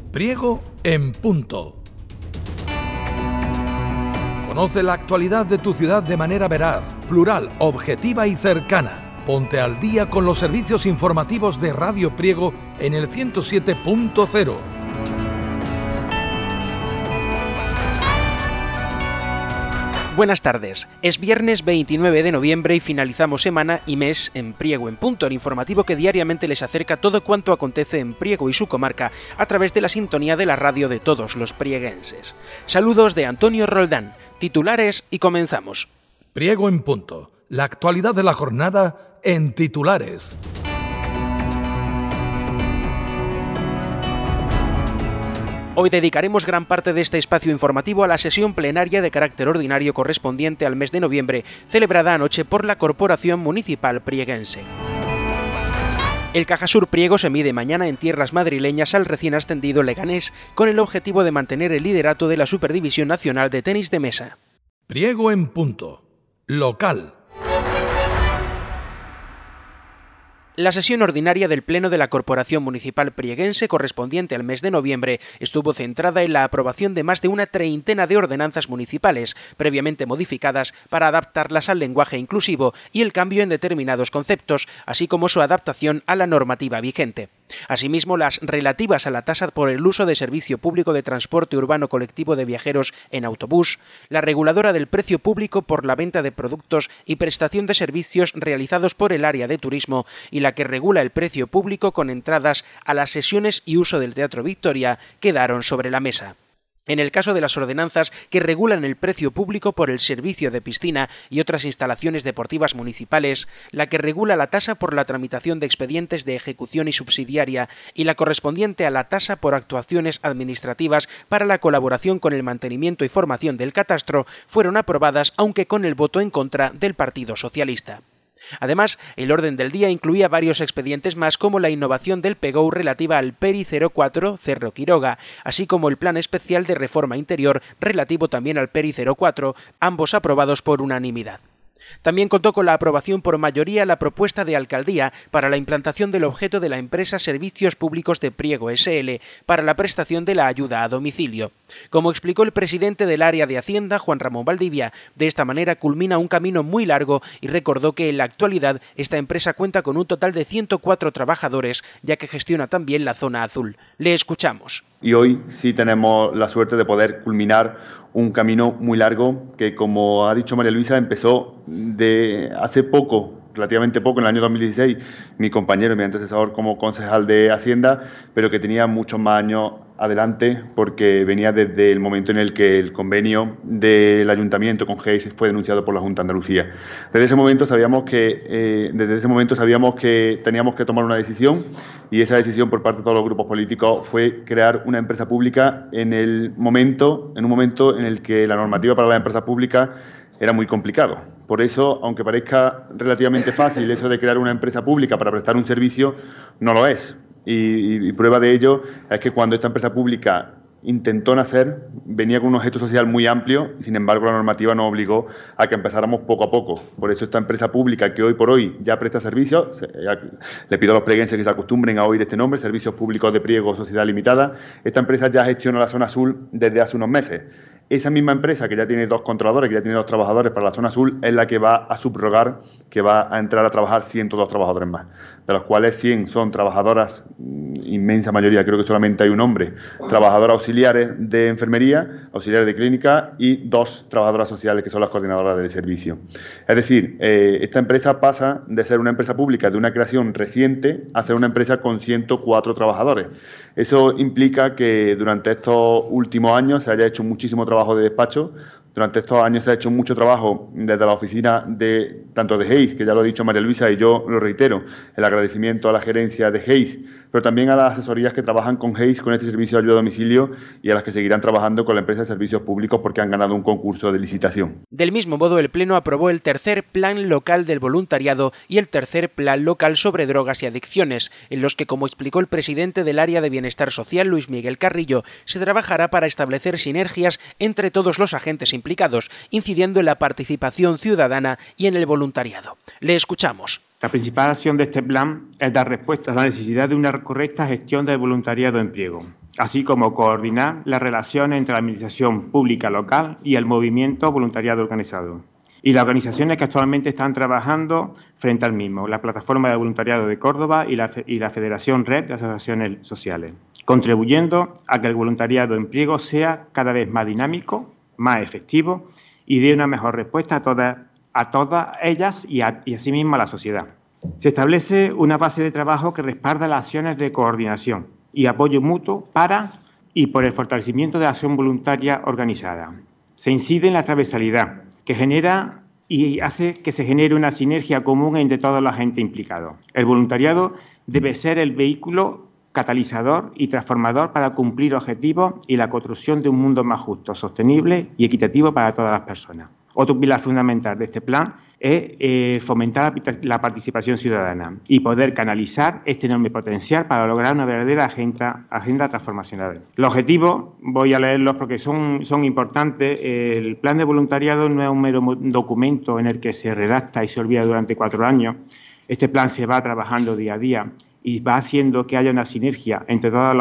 Priego en punto. Conoce la actualidad de tu ciudad de manera veraz, plural, objetiva y cercana. Ponte al día con los servicios informativos de Radio Priego en el 107.0. Buenas tardes, es viernes 29 de noviembre y finalizamos semana y mes en Priego en punto, el informativo que diariamente les acerca todo cuanto acontece en Priego y su comarca a través de la sintonía de la radio de todos los prieguenses. Saludos de Antonio Roldán, titulares y comenzamos. Priego en punto, la actualidad de la jornada en titulares. Hoy dedicaremos gran parte de este espacio informativo a la sesión plenaria de carácter ordinario correspondiente al mes de noviembre, celebrada anoche por la Corporación Municipal Prieguense. El Cajasur Priego se mide mañana en tierras madrileñas al recién ascendido Leganés, con el objetivo de mantener el liderato de la Superdivisión Nacional de Tenis de Mesa. Priego en punto, local. La sesión ordinaria del Pleno de la Corporación Municipal Prieguense correspondiente al mes de noviembre estuvo centrada en la aprobación de más de una treintena de ordenanzas municipales, previamente modificadas para adaptarlas al lenguaje inclusivo y el cambio en determinados conceptos, así como su adaptación a la normativa vigente. Asimismo, las relativas a la tasa por el uso de servicio público de transporte urbano colectivo de viajeros en autobús, la reguladora del precio público por la venta de productos y prestación de servicios realizados por el área de turismo y la que regula el precio público con entradas a las sesiones y uso del Teatro Victoria quedaron sobre la mesa. En el caso de las ordenanzas que regulan el precio público por el servicio de piscina y otras instalaciones deportivas municipales, la que regula la tasa por la tramitación de expedientes de ejecución y subsidiaria y la correspondiente a la tasa por actuaciones administrativas para la colaboración con el mantenimiento y formación del catastro, fueron aprobadas aunque con el voto en contra del Partido Socialista. Además, el orden del día incluía varios expedientes más como la innovación del PEGOU relativa al PERI 04 Cerro Quiroga, así como el Plan Especial de Reforma Interior relativo también al PERI 04, ambos aprobados por unanimidad. También contó con la aprobación por mayoría la propuesta de alcaldía para la implantación del objeto de la empresa Servicios Públicos de Priego S.L. para la prestación de la ayuda a domicilio. Como explicó el presidente del área de Hacienda, Juan Ramón Valdivia, de esta manera culmina un camino muy largo y recordó que en la actualidad esta empresa cuenta con un total de 104 trabajadores, ya que gestiona también la zona azul. Le escuchamos. Y hoy sí tenemos la suerte de poder culminar un camino muy largo que, como ha dicho María Luisa, empezó de hace poco, relativamente poco, en el año 2016, mi compañero, mi antecesor como concejal de Hacienda, pero que tenía muchos más años adelante porque venía desde el momento en el que el convenio del Ayuntamiento con GEIS fue denunciado por la Junta de Andalucía. Desde ese momento sabíamos que teníamos que tomar una decisión, y esa decisión por parte de todos los grupos políticos fue crear una empresa pública en un momento en el que la normativa para la empresa pública era muy complicado. Por eso, aunque parezca relativamente fácil eso de crear una empresa pública para prestar un servicio, no lo es. Y prueba de ello es que cuando esta empresa pública intentó nacer, venía con un objeto social muy amplio y, sin embargo, la normativa nos obligó a que empezáramos poco a poco. Por eso esta empresa pública, que hoy por hoy ya presta servicios, le pido a los prieguenses que se acostumbren a oír este nombre, Servicios Públicos de Priego Sociedad Limitada, esta empresa ya gestiona la zona azul desde hace unos meses. Esa misma empresa, que ya tiene 2 controladores, que ya tiene 2 trabajadores para la zona azul, es la que va a subrogar, que va a entrar a trabajar 102 trabajadores más, de los cuales 100 son trabajadoras, inmensa mayoría, creo que solamente hay un hombre, trabajadoras auxiliares de enfermería, auxiliares de clínica, y 2 trabajadoras sociales, que son las coordinadoras del servicio. Es decir, esta empresa pasa de ser una empresa pública de una creación reciente a ser una empresa con 104 trabajadores. Eso implica que durante estos últimos años se haya hecho muchísimo trabajo de despacho. Durante estos años se ha hecho mucho trabajo desde la oficina tanto de GEIS, que ya lo ha dicho María Luisa y yo lo reitero, el agradecimiento a la gerencia de GEIS, pero también a las asesorías que trabajan con GEIS, con este servicio de ayuda a domicilio, y a las que seguirán trabajando con la empresa de servicios públicos porque han ganado un concurso de licitación. Del mismo modo, el Pleno aprobó el tercer Plan Local del Voluntariado y el tercer Plan Local sobre Drogas y Adicciones, en los que, como explicó el presidente del Área de Bienestar Social, Luis Miguel Carrillo, se trabajará para establecer sinergias entre todos los agentes implicados, incidiendo en la participación ciudadana y en el voluntariado. Le escuchamos. La principal acción de este plan es dar respuesta a la necesidad de una correcta gestión del voluntariado en Priego. así como coordinar las relaciones entre la administración pública local y el movimiento voluntariado organizado, y las organizaciones que actualmente están trabajando frente al mismo, la Plataforma de Voluntariado de Córdoba y la Federación Red de Asociaciones Sociales, contribuyendo a que el voluntariado en pliego sea cada vez más dinámico, más efectivo y dé una mejor respuesta a todas ellas y asimismo a la sociedad. Se establece una base de trabajo que respalda las acciones de coordinación y apoyo mutuo para y por el fortalecimiento de la acción voluntaria organizada. Se incide en la transversalidad, que genera y hace que se genere una sinergia común entre todos los agentes implicados. El voluntariado debe ser el vehículo catalizador y transformador para cumplir objetivos y la construcción de un mundo más justo, sostenible y equitativo para todas las personas. Otro pilar fundamental de este plan es fomentar la participación ciudadana y poder canalizar este enorme potencial para lograr una verdadera agenda transformacional. Los objetivos, voy a leerlos porque son importantes. El plan de voluntariado no es un mero documento en el que se redacta y se olvida durante 4 años. Este plan se va trabajando día a día y va haciendo que haya una sinergia entre todos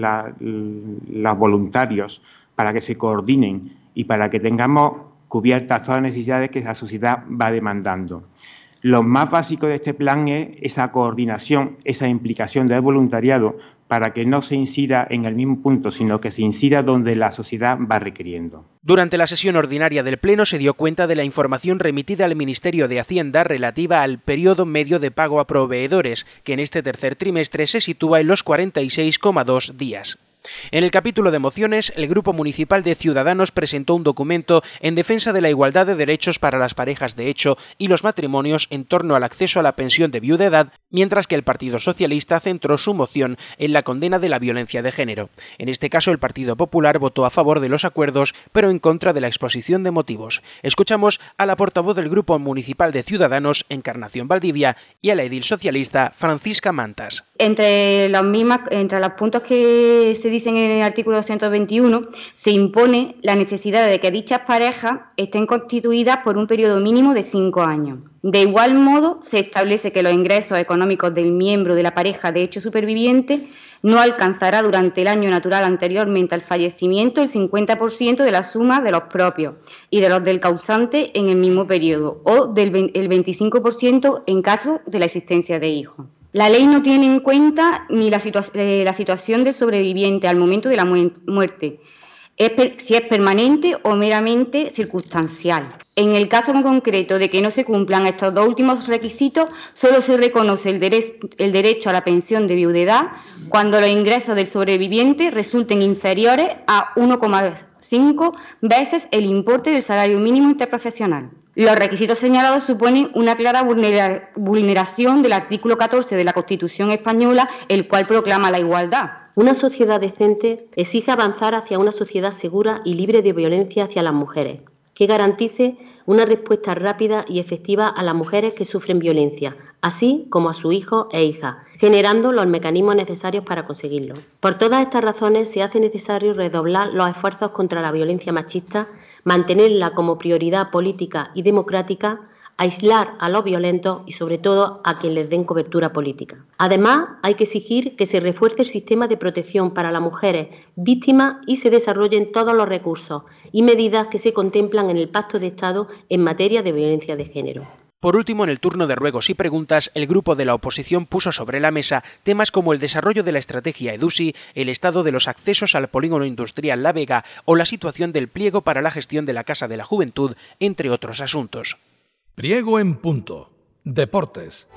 los voluntarios para que se coordinen y para que tengamos cubiertas todas las necesidades que la sociedad va demandando. Lo más básico de este plan es esa coordinación, esa implicación del voluntariado para que no se incida en el mismo punto, sino que se incida donde la sociedad va requiriendo. Durante la sesión ordinaria del Pleno se dio cuenta de la información remitida al Ministerio de Hacienda relativa al periodo medio de pago a proveedores, que en este tercer trimestre se sitúa en los 46,2 días. En el capítulo de mociones, el Grupo Municipal de Ciudadanos presentó un documento en defensa de la igualdad de derechos para las parejas de hecho y los matrimonios en torno al acceso a la pensión de viudedad, mientras que el Partido Socialista centró su moción en la condena de la violencia de género. En este caso, el Partido Popular votó a favor de los acuerdos, pero en contra de la exposición de motivos. Escuchamos a la portavoz del Grupo Municipal de Ciudadanos, Encarnación Valdivia, y a la edil socialista Francisca Mantas. Entre los puntos que se dicen en el artículo 221, se impone la necesidad de que dichas parejas estén constituidas por un periodo mínimo de 5 años. De igual modo, se establece que los ingresos económicos del miembro de la pareja de hecho superviviente no alcanzará durante el año natural anteriormente al fallecimiento el 50% de la suma de los propios y de los del causante en el mismo periodo, o el 25% en caso de la existencia de hijos. La ley no tiene en cuenta ni la situación del sobreviviente al momento de la muerte, si es permanente o meramente circunstancial. En el caso concreto de que no se cumplan estos dos últimos requisitos, solo se reconoce el derecho a la pensión de viudedad cuando los ingresos del sobreviviente resulten inferiores a 1,5 veces el importe del salario mínimo interprofesional. Los requisitos señalados suponen una clara vulneración del artículo 14 de la Constitución española, el cual proclama la igualdad. Una sociedad decente exige avanzar hacia una sociedad segura y libre de violencia hacia las mujeres, que garantice una respuesta rápida y efectiva a las mujeres que sufren violencia, así como a sus hijos e hijas, generando los mecanismos necesarios para conseguirlo. Por todas estas razones se hace necesario redoblar los esfuerzos contra la violencia machista, mantenerla como prioridad política y democrática, aislar a los violentos y, sobre todo, a quienes les den cobertura política. Además, hay que exigir que se refuerce el sistema de protección para las mujeres víctimas y se desarrollen todos los recursos y medidas que se contemplan en el Pacto de Estado en materia de violencia de género. Por último, en el turno de ruegos y preguntas, el grupo de la oposición puso sobre la mesa temas como el desarrollo de la estrategia EDUSI, el estado de los accesos al polígono industrial La Vega o la situación del pliego para la gestión de la Casa de la Juventud, entre otros asuntos. Priego en punto. Deportes.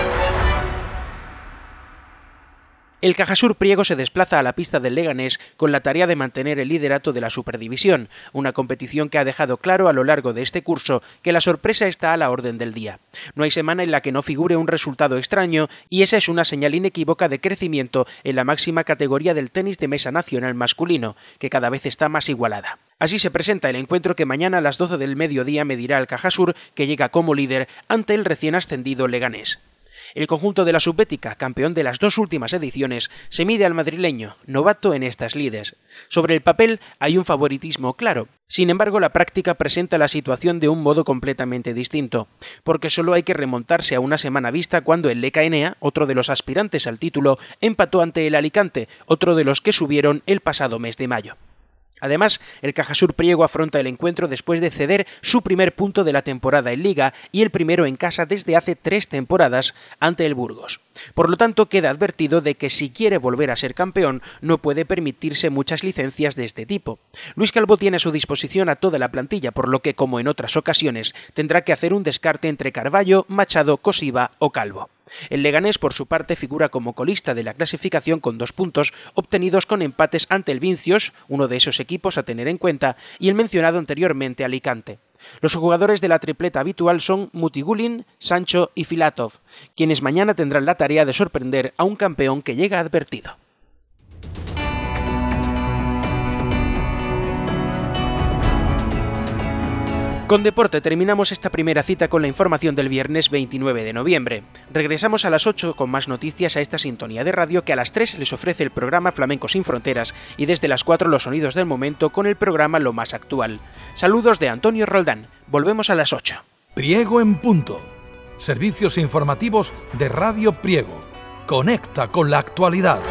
El Cajasur Priego se desplaza a la pista del Leganés con la tarea de mantener el liderato de la Superdivisión, una competición que ha dejado claro a lo largo de este curso que la sorpresa está a la orden del día. No hay semana en la que no figure un resultado extraño y esa es una señal inequívoca de crecimiento en la máxima categoría del tenis de mesa nacional masculino, que cada vez está más igualada. Así se presenta el encuentro que mañana a las 12 del mediodía medirá al Cajasur, que llega como líder ante el recién ascendido Leganés. El conjunto de la Subbética, campeón de las 2 últimas ediciones, se mide al madrileño, novato en estas lides. Sobre el papel hay un favoritismo claro. Sin embargo, la práctica presenta la situación de un modo completamente distinto, porque solo hay que remontarse a una semana vista cuando el Leka Enea, otro de los aspirantes al título, empató ante el Alicante, otro de los que subieron el pasado mes de mayo. Además, el Cajasur Priego afronta el encuentro después de ceder su primer punto de la temporada en Liga y el primero en casa desde hace 3 temporadas ante el Burgos. Por lo tanto, queda advertido de que si quiere volver a ser campeón, no puede permitirse muchas licencias de este tipo. Luis Calvo tiene a su disposición a toda la plantilla, por lo que, como en otras ocasiones, tendrá que hacer un descarte entre Carballo, Machado, Cosiva o Calvo. El Leganés, por su parte, figura como colista de la clasificación con 2 puntos obtenidos con empates ante el Vincios, uno de esos equipos a tener en cuenta, y el mencionado anteriormente Alicante. Los jugadores de la tripleta habitual son Mutigulin, Sancho y Filatov, quienes mañana tendrán la tarea de sorprender a un campeón que llega advertido. Con deporte terminamos esta primera cita con la información del viernes 29 de noviembre. Regresamos a las 8 con más noticias a esta sintonía de radio que a las 3 les ofrece el programa Flamenco sin Fronteras y desde las 4 los sonidos del momento con el programa Lo Más Actual. Saludos de Antonio Roldán. Volvemos a las 8. Priego en punto. Servicios informativos de Radio Priego. Conecta con la actualidad.